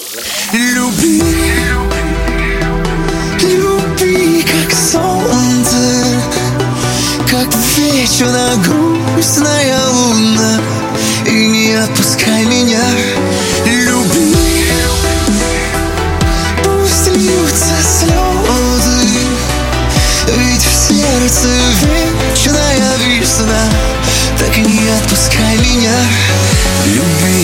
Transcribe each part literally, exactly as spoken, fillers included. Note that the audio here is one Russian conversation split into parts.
Люби, люби, как солнце, как вечная грустная луна, и не отпускай меня. Люби, пусть льются слезы, ведь в сердце вечная весна, так и не отпускай меня. Люби.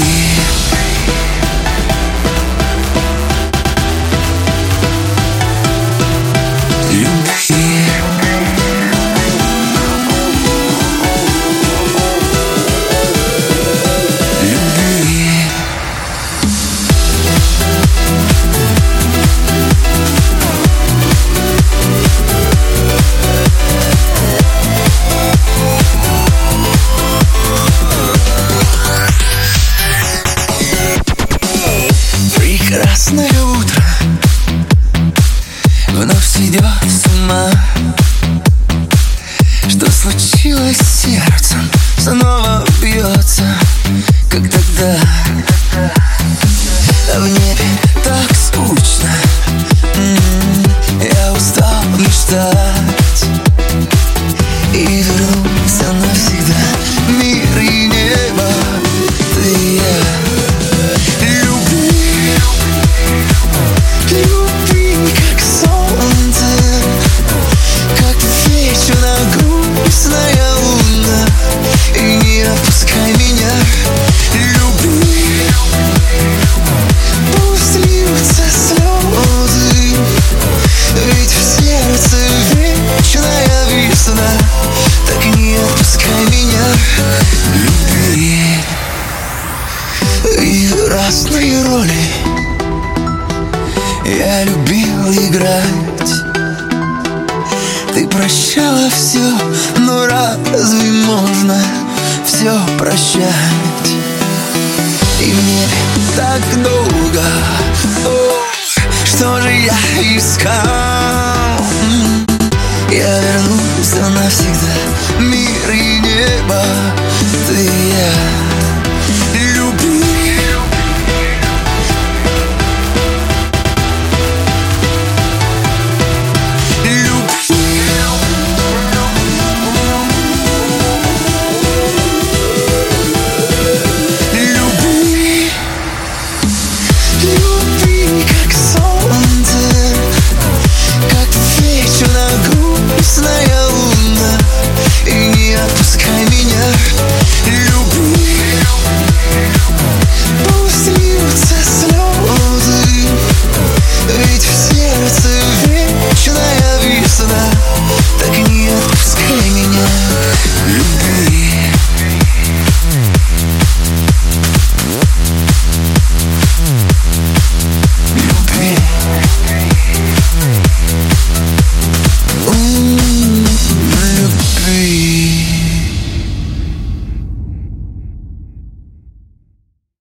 Прекрасное утро вновь сведет с ума. Что случилось с сердцем? Снова бьется, как тогда. А в небе так скучно. М-м, я устал мечтать и вернулся навсегда. Мир и небо, ты и я. Люби, как солнце, как вечная грустная луна, и не отпускай меня. Люби, пусть льются слезы, ведь в сердце вечная весна, так и не отпускай меня. Люби. И в разные роли я любил играть. Ты прощала все, но разве можно все прощать? И в небе так долго, о, что же я искал? Я вернулся навсегда. Мир и небо, ты и я.